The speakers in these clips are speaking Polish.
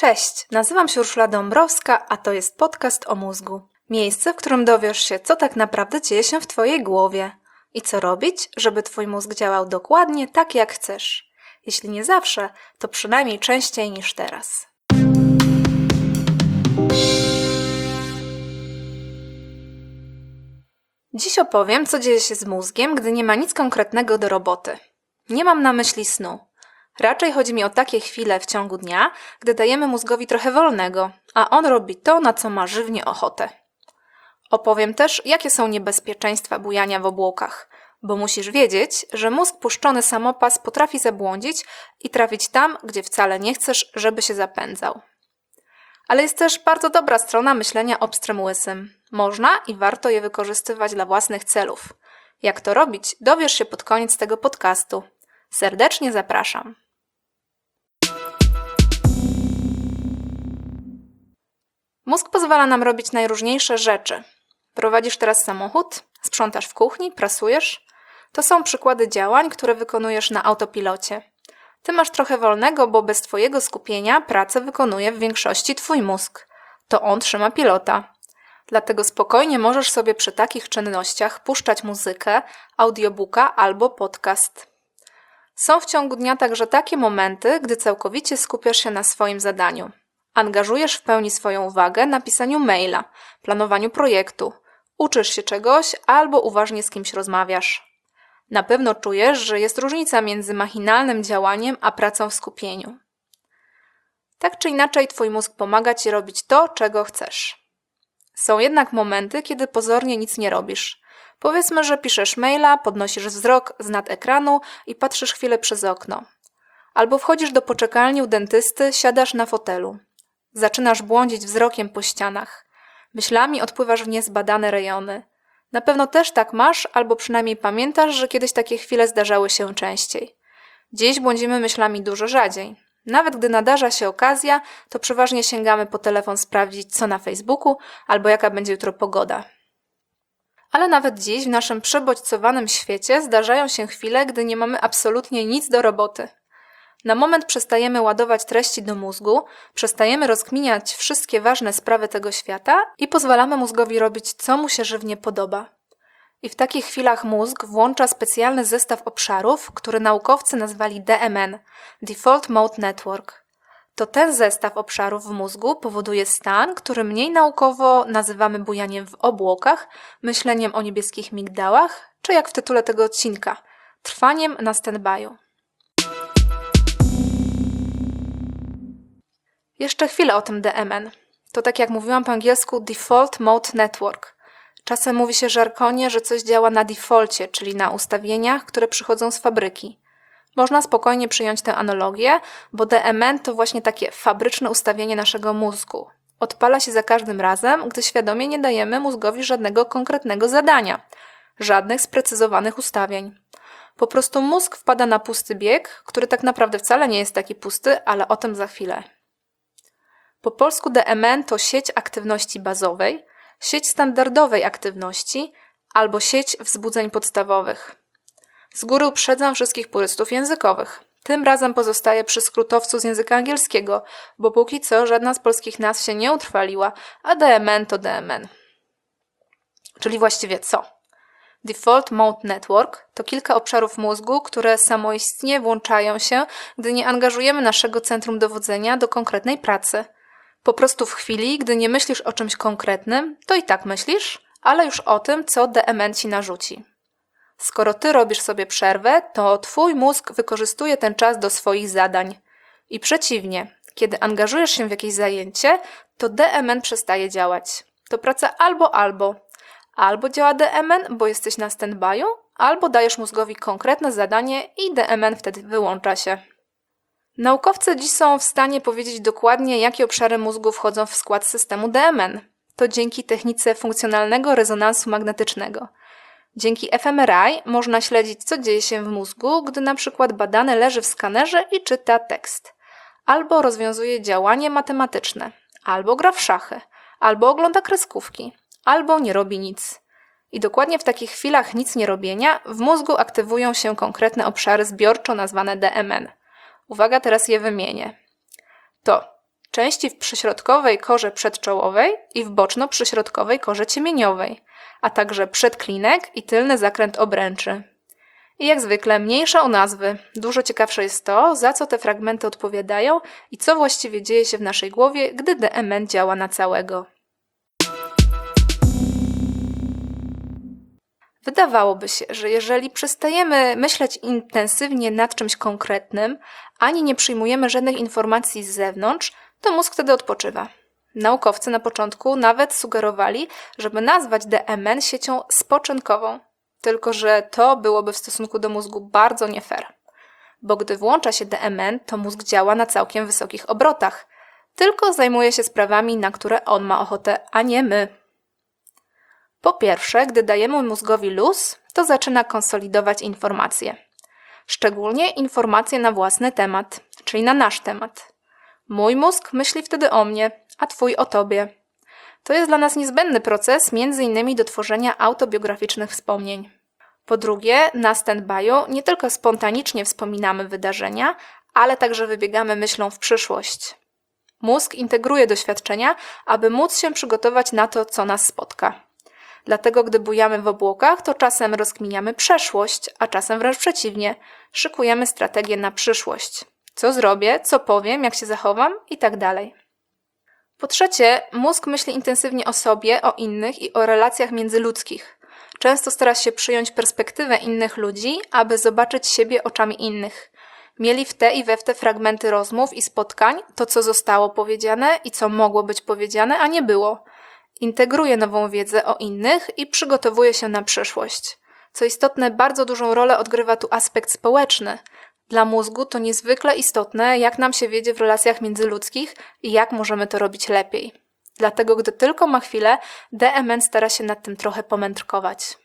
Cześć, nazywam się Urszula Dąbrowska, a to jest podcast o mózgu. Miejsce, w którym dowiesz się, co tak naprawdę dzieje się w Twojej głowie i co robić, żeby Twój mózg działał dokładnie tak, jak chcesz. Jeśli nie zawsze, to przynajmniej częściej niż teraz. Dziś opowiem, co dzieje się z mózgiem, gdy nie ma nic konkretnego do roboty. Nie mam na myśli snu. Raczej chodzi mi o takie chwile w ciągu dnia, gdy dajemy mózgowi trochę wolnego, a on robi to, na co ma żywnie ochotę. Opowiem też, jakie są niebezpieczeństwa bujania w obłokach, bo musisz wiedzieć, że mózg puszczony samopas potrafi zabłądzić i trafić tam, gdzie wcale nie chcesz, żeby się zapędzał. Ale jest też bardzo dobra strona myślenia o pstrym łysym. Można i warto je wykorzystywać dla własnych celów. Jak to robić, dowiesz się pod koniec tego podcastu. Serdecznie zapraszam. Mózg pozwala nam robić najróżniejsze rzeczy. Prowadzisz teraz samochód, sprzątasz w kuchni, prasujesz. To są przykłady działań, które wykonujesz na autopilocie. Ty masz trochę wolnego, bo bez Twojego skupienia pracę wykonuje w większości Twój mózg. To on trzyma pilota. Dlatego spokojnie możesz sobie przy takich czynnościach puszczać muzykę, audiobooka albo podcast. Są w ciągu dnia także takie momenty, gdy całkowicie skupiasz się na swoim zadaniu. Angażujesz w pełni swoją uwagę na pisaniu maila, planowaniu projektu, uczysz się czegoś albo uważnie z kimś rozmawiasz. Na pewno czujesz, że jest różnica między machinalnym działaniem a pracą w skupieniu. Tak czy inaczej Twój mózg pomaga Ci robić to, czego chcesz. Są jednak momenty, kiedy pozornie nic nie robisz. Powiedzmy, że piszesz maila, podnosisz wzrok z nad ekranu i patrzysz chwilę przez okno. Albo wchodzisz do poczekalni u dentysty, siadasz na fotelu. Zaczynasz błądzić wzrokiem po ścianach. Myślami odpływasz w niezbadane rejony. Na pewno też tak masz, albo przynajmniej pamiętasz, że kiedyś takie chwile zdarzały się częściej. Dziś błądzimy myślami dużo rzadziej. Nawet gdy nadarza się okazja, to przeważnie sięgamy po telefon sprawdzić, co na Facebooku, albo jaka będzie jutro pogoda. Ale nawet dziś w naszym przebodźcowanym świecie zdarzają się chwile, gdy nie mamy absolutnie nic do roboty. Na moment przestajemy ładować treści do mózgu, przestajemy rozkminiać wszystkie ważne sprawy tego świata i pozwalamy mózgowi robić, co mu się żywnie podoba. I w takich chwilach mózg włącza specjalny zestaw obszarów, który naukowcy nazwali DMN – Default Mode Network. To ten zestaw obszarów w mózgu powoduje stan, który mniej naukowo nazywamy bujaniem w obłokach, myśleniem o niebieskich migdałach, czy jak w tytule tego odcinka – trwaniem na stand-by'u. Jeszcze chwilę o tym DMN. To tak jak mówiłam po angielsku Default Mode Network. Czasem mówi się żargonie, że coś działa na defaulcie, czyli na ustawieniach, które przychodzą z fabryki. Można spokojnie przyjąć tę analogię, bo DMN to właśnie takie fabryczne ustawienie naszego mózgu. Odpala się za każdym razem, gdy świadomie nie dajemy mózgowi żadnego konkretnego zadania, żadnych sprecyzowanych ustawień. Po prostu mózg wpada na pusty bieg, który tak naprawdę wcale nie jest taki pusty, ale o tym za chwilę. Po polsku DMN to sieć aktywności bazowej, sieć standardowej aktywności albo sieć wzbudzeń podstawowych. Z góry uprzedzam wszystkich purystów językowych. Tym razem pozostaję przy skrótowcu z języka angielskiego, bo póki co żadna z polskich nazw się nie utrwaliła, a DMN to DMN. Czyli właściwie co? Default Mode Network to kilka obszarów mózgu, które samoistnie włączają się, gdy nie angażujemy naszego centrum dowodzenia do konkretnej pracy. Po prostu w chwili, gdy nie myślisz o czymś konkretnym, to i tak myślisz, ale już o tym, co DMN ci narzuci. Skoro ty robisz sobie przerwę, to twój mózg wykorzystuje ten czas do swoich zadań. I przeciwnie, kiedy angażujesz się w jakieś zajęcie, to DMN przestaje działać. To praca albo. Albo działa DMN, bo jesteś na stand-by'u, albo dajesz mózgowi konkretne zadanie i DMN wtedy wyłącza się. Naukowcy dziś są w stanie powiedzieć dokładnie, jakie obszary mózgu wchodzą w skład systemu DMN. To dzięki technice funkcjonalnego rezonansu magnetycznego. Dzięki fMRI można śledzić, co dzieje się w mózgu, gdy na przykład badany leży w skanerze i czyta tekst. Albo rozwiązuje działanie matematyczne, albo gra w szachy, albo ogląda kreskówki, albo nie robi nic. I dokładnie w takich chwilach nic nie robienia w mózgu aktywują się konkretne obszary zbiorczo nazwane DMN. Uwaga, teraz je wymienię. To części w przyśrodkowej korze przedczołowej i w boczno-przyśrodkowej korze ciemieniowej, a także przedklinek i tylny zakręt obręczy. I jak zwykle mniejsza o nazwy. Dużo ciekawsze jest to, za co te fragmenty odpowiadają i co właściwie dzieje się w naszej głowie, gdy DMN działa na całego. Wydawałoby się, że jeżeli przestajemy myśleć intensywnie nad czymś konkretnym, ani nie przyjmujemy żadnych informacji z zewnątrz, to mózg wtedy odpoczywa. Naukowcy na początku nawet sugerowali, żeby nazwać DMN siecią spoczynkową. Tylko że to byłoby w stosunku do mózgu bardzo nie fair. Bo gdy włącza się DMN, to mózg działa na całkiem wysokich obrotach. Tylko zajmuje się sprawami, na które on ma ochotę, a nie my. Po pierwsze, gdy dajemy mózgowi luz, to zaczyna konsolidować informacje. Szczególnie informacje na własny temat, czyli na nasz temat. Mój mózg myśli wtedy o mnie, a twój o tobie. To jest dla nas niezbędny proces, m.in. do tworzenia autobiograficznych wspomnień. Po drugie, na stand-by'u nie tylko spontanicznie wspominamy wydarzenia, ale także wybiegamy myślą w przyszłość. Mózg integruje doświadczenia, aby móc się przygotować na to, co nas spotka. Dlatego, gdy bujamy w obłokach, to czasem rozkminiamy przeszłość, a czasem wręcz przeciwnie, szykujemy strategię na przyszłość. Co zrobię, co powiem, jak się zachowam i tak dalej. Po trzecie, mózg myśli intensywnie o sobie, o innych i o relacjach międzyludzkich. Często stara się przyjąć perspektywę innych ludzi, aby zobaczyć siebie oczami innych. Mieli w te i we w te fragmenty rozmów i spotkań to, co zostało powiedziane i co mogło być powiedziane, a nie było. Integruje nową wiedzę o innych i przygotowuje się na przyszłość. Co istotne, bardzo dużą rolę odgrywa tu aspekt społeczny. Dla mózgu to niezwykle istotne, jak nam się wiedzie w relacjach międzyludzkich i jak możemy to robić lepiej. Dlatego, gdy tylko ma chwilę, DMN stara się nad tym trochę pomędrkować.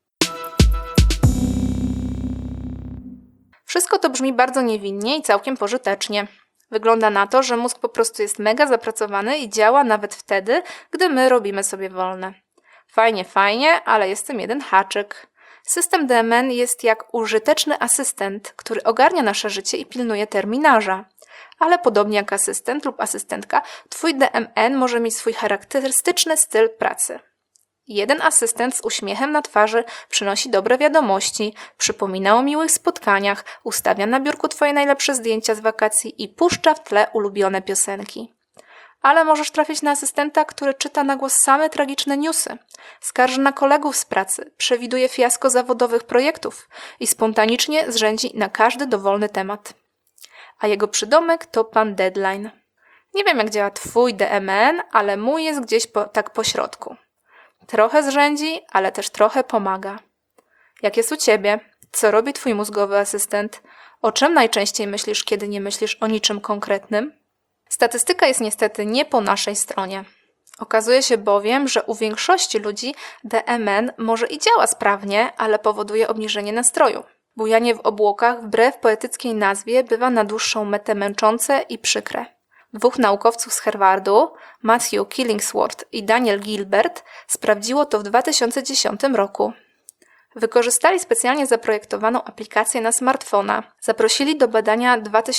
Wszystko to brzmi bardzo niewinnie i całkiem pożytecznie. Wygląda na to, że mózg po prostu jest mega zapracowany i działa nawet wtedy, gdy my robimy sobie wolne. Fajnie, ale jest w tym jeden haczyk. System DMN jest jak użyteczny asystent, który ogarnia nasze życie i pilnuje terminarza. Ale podobnie jak asystent lub asystentka, twój DMN może mieć swój charakterystyczny styl pracy. Jeden asystent z uśmiechem na twarzy przynosi dobre wiadomości, przypomina o miłych spotkaniach, ustawia na biurku twoje najlepsze zdjęcia z wakacji i puszcza w tle ulubione piosenki. Ale możesz trafić na asystenta, który czyta na głos same tragiczne newsy, skarży na kolegów z pracy, przewiduje fiasko zawodowych projektów i spontanicznie zrzędzi na każdy dowolny temat. A jego przydomek to pan Deadline. Nie wiem, jak działa twój DMN, ale mój jest gdzieś tak po środku. Trochę zrzędzi, ale też trochę pomaga. Jak jest u ciebie? Co robi twój mózgowy asystent? O czym najczęściej myślisz, kiedy nie myślisz o niczym konkretnym? Statystyka jest niestety nie po naszej stronie. Okazuje się bowiem, że u większości ludzi DMN może i działa sprawnie, ale powoduje obniżenie nastroju. Bujanie w obłokach wbrew poetyckiej nazwie bywa na dłuższą metę męczące i przykre. Dwóch naukowców z Harvardu, Matthew Killingsworth i Daniel Gilbert, sprawdziło to w 2010 roku. Wykorzystali specjalnie zaprojektowaną aplikację na smartfona. Zaprosili do badania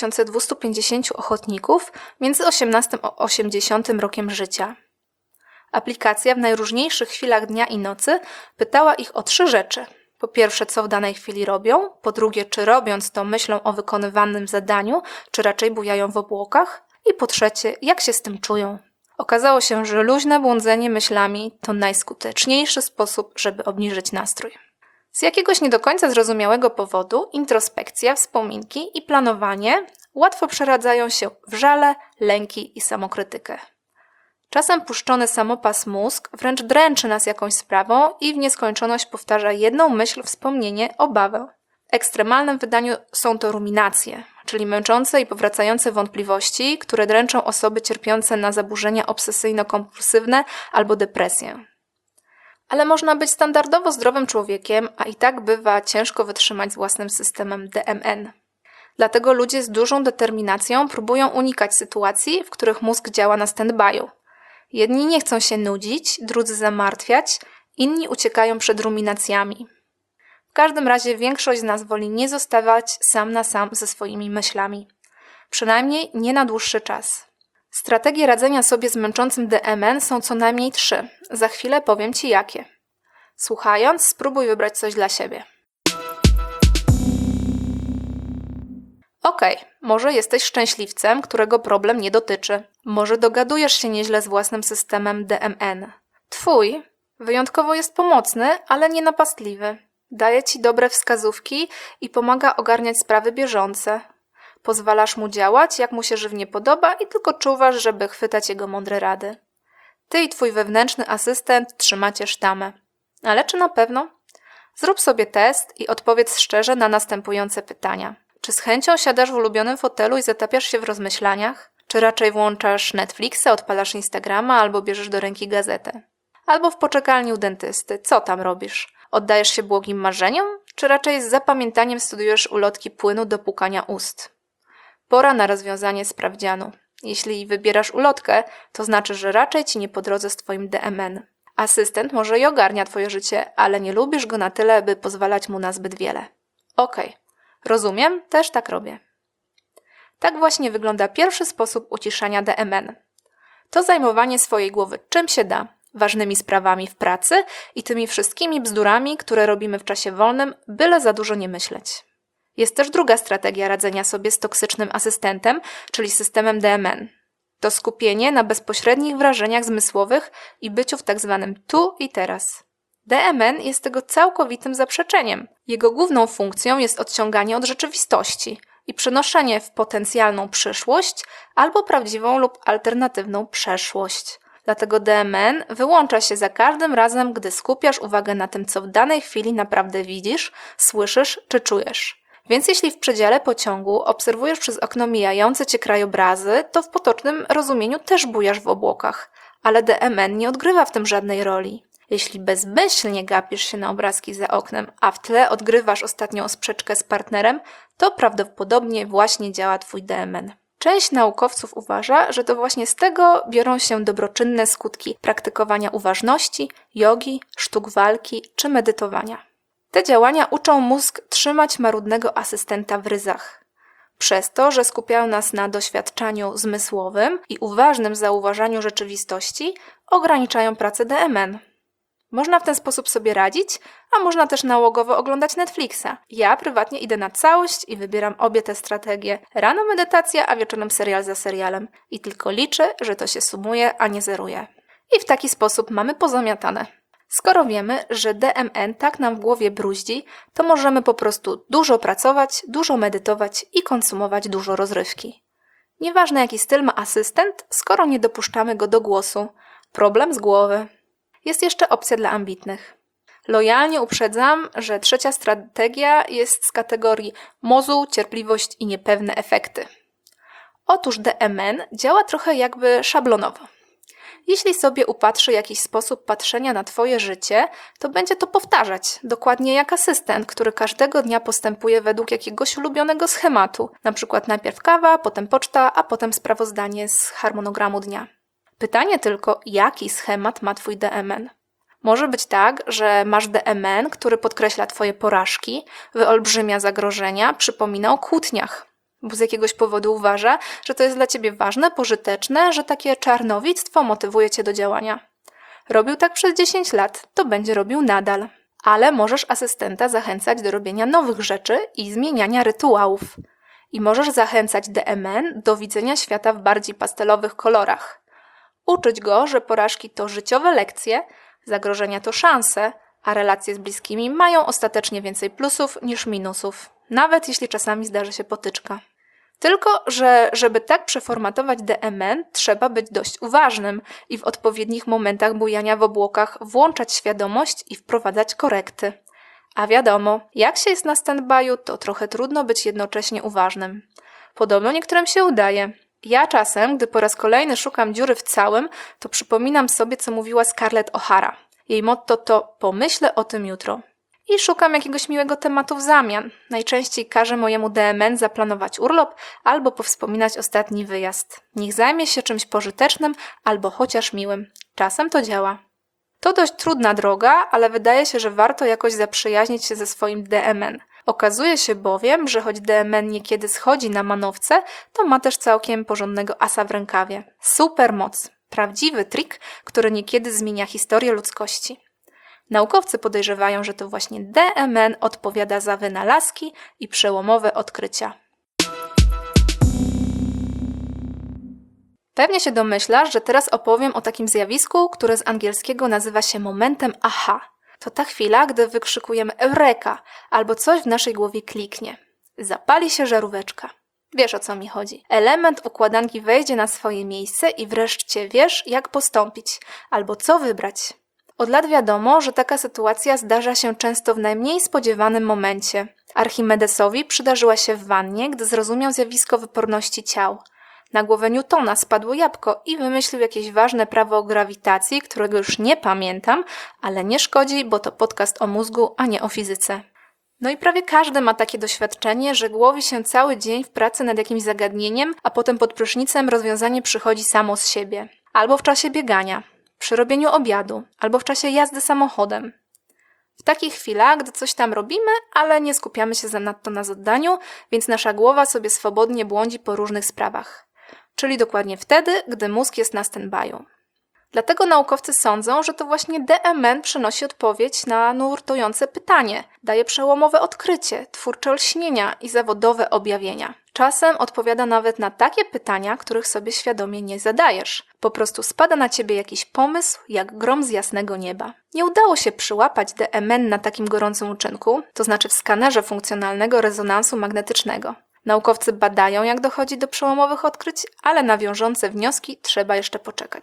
2250 ochotników między 18 a 80 rokiem życia. Aplikacja w najróżniejszych chwilach dnia i nocy pytała ich o 3 rzeczy. Po pierwsze, co w danej chwili robią, po drugie, czy robiąc to myślą o wykonywanym zadaniu, czy raczej bujają w obłokach i po trzecie, jak się z tym czują. Okazało się, że luźne błądzenie myślami to najskuteczniejszy sposób, żeby obniżyć nastrój. Z jakiegoś nie do końca zrozumiałego powodu introspekcja, wspominki i planowanie łatwo przeradzają się w żale, lęki i samokrytykę. Czasem puszczony samopas mózg wręcz dręczy nas jakąś sprawą i w nieskończoność powtarza jedną myśl, wspomnienie, obawę. W ekstremalnym wydaniu są to ruminacje, czyli męczące i powracające wątpliwości, które dręczą osoby cierpiące na zaburzenia obsesyjno-kompulsywne albo depresję. Ale można być standardowo zdrowym człowiekiem, a i tak bywa ciężko wytrzymać z własnym systemem DMN. Dlatego ludzie z dużą determinacją próbują unikać sytuacji, w których mózg działa na stand-by'u. Jedni nie chcą się nudzić, drudzy zamartwiać, inni uciekają przed ruminacjami. W każdym razie większość z nas woli nie zostawać sam na sam ze swoimi myślami. Przynajmniej nie na dłuższy czas. Strategie radzenia sobie z męczącym DMN są co najmniej 3. Za chwilę powiem Ci jakie. Słuchając, spróbuj wybrać coś dla siebie. Okej, może jesteś szczęśliwcem, którego problem nie dotyczy. Może dogadujesz się nieźle z własnym systemem DMN. Twój wyjątkowo jest pomocny, ale nie napastliwy. Daje Ci dobre wskazówki i pomaga ogarniać sprawy bieżące. Pozwalasz mu działać, jak mu się żywnie podoba i tylko czuwasz, żeby chwytać jego mądre rady. Ty i Twój wewnętrzny asystent trzymacie sztamę. Ale czy na pewno? Zrób sobie test i odpowiedz szczerze na następujące pytania. Czy z chęcią siadasz w ulubionym fotelu i zatapiasz się w rozmyślaniach? Czy raczej włączasz Netflixa, odpalasz Instagrama albo bierzesz do ręki gazetę? Albo w poczekalni u dentysty. Co tam robisz? Oddajesz się błogim marzeniom? Czy raczej z zapamiętaniem studiujesz ulotki płynu do płukania ust? Pora na rozwiązanie sprawdzianu. Jeśli wybierasz ulotkę, to znaczy, że raczej Ci nie po drodze z Twoim DMN. Asystent może i ogarnia Twoje życie, ale nie lubisz go na tyle, by pozwalać mu na zbyt wiele. Okej, rozumiem, też tak robię. Tak właśnie wygląda pierwszy sposób uciszania DMN. To zajmowanie swojej głowy czym się da, ważnymi sprawami w pracy i tymi wszystkimi bzdurami, które robimy w czasie wolnym, byle za dużo nie myśleć. Jest też druga strategia radzenia sobie z toksycznym asystentem, czyli systemem DMN. To skupienie na bezpośrednich wrażeniach zmysłowych i byciu w tzw. tu i teraz. DMN jest tego całkowitym zaprzeczeniem. Jego główną funkcją jest odciąganie od rzeczywistości i przenoszenie w potencjalną przyszłość albo prawdziwą lub alternatywną przeszłość. Dlatego DMN wyłącza się za każdym razem, gdy skupiasz uwagę na tym, co w danej chwili naprawdę widzisz, słyszysz czy czujesz. Więc jeśli w przedziale pociągu obserwujesz przez okno mijające Cię krajobrazy, to w potocznym rozumieniu też bujasz w obłokach, ale DMN nie odgrywa w tym żadnej roli. Jeśli bezmyślnie gapisz się na obrazki za oknem, a w tle odgrywasz ostatnią sprzeczkę z partnerem, to prawdopodobnie właśnie działa Twój DMN. Część naukowców uważa, że to właśnie z tego biorą się dobroczynne skutki praktykowania uważności, jogi, sztuk walki czy medytowania. Te działania uczą mózg trzymać marudnego asystenta w ryzach. Przez to, że skupiają nas na doświadczaniu zmysłowym i uważnym zauważaniu rzeczywistości, ograniczają pracę DMN. Można w ten sposób sobie radzić, a można też nałogowo oglądać Netflixa. Ja prywatnie idę na całość i wybieram obie te strategie. Rano medytacja, a wieczorem serial za serialem. I tylko liczę, że to się sumuje, a nie zeruje. I w taki sposób mamy pozamiatane. Skoro wiemy, że DMN tak nam w głowie bruździ, to możemy po prostu dużo pracować, dużo medytować i konsumować dużo rozrywki. Nieważne jaki styl ma asystent, skoro nie dopuszczamy go do głosu. Problem z głowy. Jest jeszcze opcja dla ambitnych. Lojalnie uprzedzam, że trzecia strategia jest z kategorii mozu, cierpliwość i niepewne efekty. Otóż DMN działa trochę jakby szablonowo. Jeśli sobie upatrzy jakiś sposób patrzenia na Twoje życie, to będzie to powtarzać, dokładnie jak asystent, który każdego dnia postępuje według jakiegoś ulubionego schematu. Na przykład najpierw kawa, potem poczta, a potem sprawozdanie z harmonogramu dnia. Pytanie tylko, jaki schemat ma Twój DMN? Może być tak, że masz DMN, który podkreśla Twoje porażki, wyolbrzymia zagrożenia, przypomina o kłótniach. Bo z jakiegoś powodu uważa, że to jest dla Ciebie ważne, pożyteczne, że takie czarnowictwo motywuje Cię do działania. Robił tak przez 10 lat, to będzie robił nadal. Ale możesz asystenta zachęcać do robienia nowych rzeczy i zmieniania rytuałów. I możesz zachęcać DMN do widzenia świata w bardziej pastelowych kolorach. Uczyć go, że porażki to życiowe lekcje, zagrożenia to szanse, a relacje z bliskimi mają ostatecznie więcej plusów niż minusów, nawet jeśli czasami zdarzy się potyczka. Tylko, że żeby tak przeformatować DMN, trzeba być dość uważnym i w odpowiednich momentach bujania w obłokach włączać świadomość i wprowadzać korekty. A wiadomo, jak się jest na stand-by'u, to trochę trudno być jednocześnie uważnym. Podobno niektórym się udaje. Ja czasem, gdy po raz kolejny szukam dziury w całym, to przypominam sobie, co mówiła Scarlett O'Hara. Jej motto to pomyślę o tym jutro. I szukam jakiegoś miłego tematu w zamian. Najczęściej każę mojemu DMN zaplanować urlop albo powspominać ostatni wyjazd. Niech zajmie się czymś pożytecznym albo chociaż miłym. Czasem to działa. To dość trudna droga, ale wydaje się, że warto jakoś zaprzyjaźnić się ze swoim DMN. Okazuje się bowiem, że choć DMN niekiedy schodzi na manowce, to ma też całkiem porządnego asa w rękawie. Super moc. Prawdziwy trik, który niekiedy zmienia historię ludzkości. Naukowcy podejrzewają, że to właśnie DMN odpowiada za wynalazki i przełomowe odkrycia. Pewnie się domyślasz, że teraz opowiem o takim zjawisku, które z angielskiego nazywa się momentem aha. To ta chwila, gdy wykrzykujemy eureka albo coś w naszej głowie kliknie. Zapali się żaróweczka. Wiesz, o co mi chodzi. Element układanki wejdzie na swoje miejsce i wreszcie wiesz, jak postąpić albo co wybrać. Od lat wiadomo, że taka sytuacja zdarza się często w najmniej spodziewanym momencie. Archimedesowi przydarzyła się w wannie, gdy zrozumiał zjawisko wyporności ciał. Na głowę Newtona spadło jabłko i wymyślił jakieś ważne prawo o grawitacji, którego już nie pamiętam, ale nie szkodzi, bo to podcast o mózgu, a nie o fizyce. No i prawie każdy ma takie doświadczenie, że głowi się cały dzień w pracy nad jakimś zagadnieniem, a potem pod prysznicem rozwiązanie przychodzi samo z siebie. Albo w czasie biegania, przy robieniu obiadu, albo w czasie jazdy samochodem. W takich chwilach, gdy coś tam robimy, ale nie skupiamy się zanadto na zadaniu, więc nasza głowa sobie swobodnie błądzi po różnych sprawach. Czyli dokładnie wtedy, gdy mózg jest na stand-by'u. Dlatego naukowcy sądzą, że to właśnie DMN przynosi odpowiedź na nurtujące pytanie, daje przełomowe odkrycie, twórcze olśnienia i zawodowe objawienia. Czasem odpowiada nawet na takie pytania, których sobie świadomie nie zadajesz. Po prostu spada na ciebie jakiś pomysł, jak grom z jasnego nieba. Nie udało się przyłapać DMN na takim gorącym uczynku, to znaczy w skanerze funkcjonalnego rezonansu magnetycznego. Naukowcy badają, jak dochodzi do przełomowych odkryć, ale na wiążące wnioski trzeba jeszcze poczekać.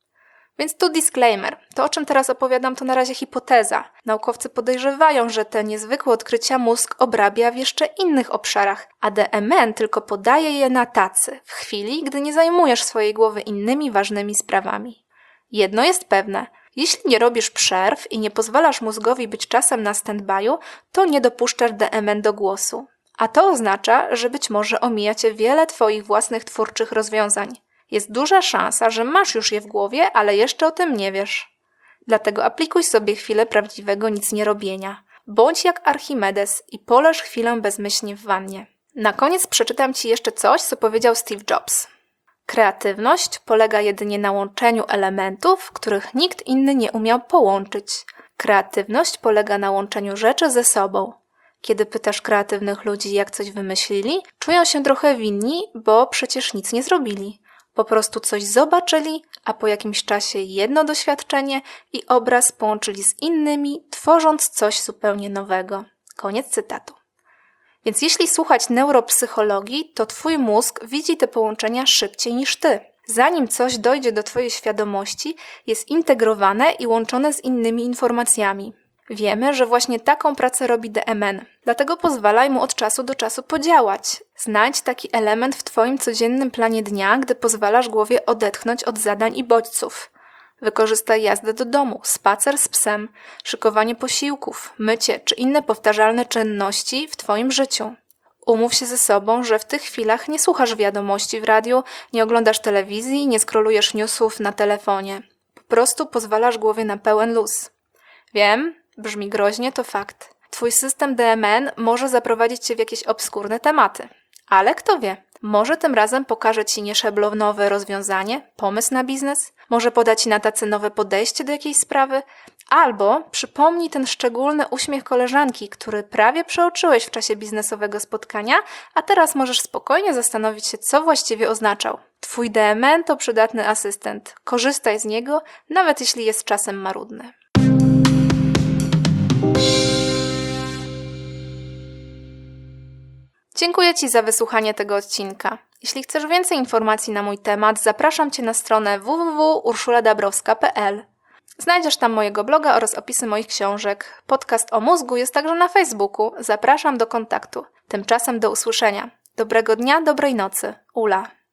Więc tu disclaimer. To, o czym teraz opowiadam, to na razie hipoteza. Naukowcy podejrzewają, że te niezwykłe odkrycia mózg obrabia w jeszcze innych obszarach, a DMN tylko podaje je na tacy, w chwili, gdy nie zajmujesz swojej głowy innymi ważnymi sprawami. Jedno jest pewne. Jeśli nie robisz przerw i nie pozwalasz mózgowi być czasem na stand-by'u, to nie dopuszczasz DMN do głosu. A to oznacza, że być może omija cię wiele twoich własnych twórczych rozwiązań. Jest duża szansa, że masz już je w głowie, ale jeszcze o tym nie wiesz. Dlatego aplikuj sobie chwilę prawdziwego nicnierobienia. Bądź jak Archimedes i poleż chwilę bezmyślnie w wannie. Na koniec przeczytam ci jeszcze coś, co powiedział Steve Jobs. Kreatywność polega jedynie na łączeniu elementów, których nikt inny nie umiał połączyć. Kreatywność polega na łączeniu rzeczy ze sobą. Kiedy pytasz kreatywnych ludzi, jak coś wymyślili, czują się trochę winni, bo przecież nic nie zrobili. Po prostu coś zobaczyli, a po jakimś czasie jedno doświadczenie i obraz połączyli z innymi, tworząc coś zupełnie nowego. Koniec cytatu. Więc jeśli słuchać neuropsychologii, to twój mózg widzi te połączenia szybciej niż ty. Zanim coś dojdzie do twojej świadomości, jest integrowane i łączone z innymi informacjami. Wiemy, że właśnie taką pracę robi DMN, dlatego pozwalaj mu od czasu do czasu podziałać. Znajdź taki element w twoim codziennym planie dnia, gdy pozwalasz głowie odetchnąć od zadań i bodźców. Wykorzystaj jazdę do domu, spacer z psem, szykowanie posiłków, mycie czy inne powtarzalne czynności w twoim życiu. Umów się ze sobą, że w tych chwilach nie słuchasz wiadomości w radiu, nie oglądasz telewizji, nie scrollujesz newsów na telefonie. Po prostu pozwalasz głowie na pełen luz. Wiem, brzmi groźnie, to fakt. Twój system DMN może zaprowadzić cię w jakieś obskurne tematy. Ale kto wie, może tym razem pokaże ci nieszablonowe rozwiązanie, pomysł na biznes, może poda ci na tacy nowe podejście do jakiejś sprawy, albo przypomni ten szczególny uśmiech koleżanki, który prawie przeoczyłeś w czasie biznesowego spotkania, a teraz możesz spokojnie zastanowić się, co właściwie oznaczał. Twój DMN to przydatny asystent. Korzystaj z niego, nawet jeśli jest czasem marudny. Dziękuję Ci za wysłuchanie tego odcinka. Jeśli chcesz więcej informacji na mój temat, zapraszam Cię na stronę www.urszuladabrowska.pl. Znajdziesz tam mojego bloga oraz opisy moich książek. Podcast o mózgu jest także na Facebooku. Zapraszam do kontaktu. Tymczasem do usłyszenia. Dobrego dnia, dobrej nocy. Ula.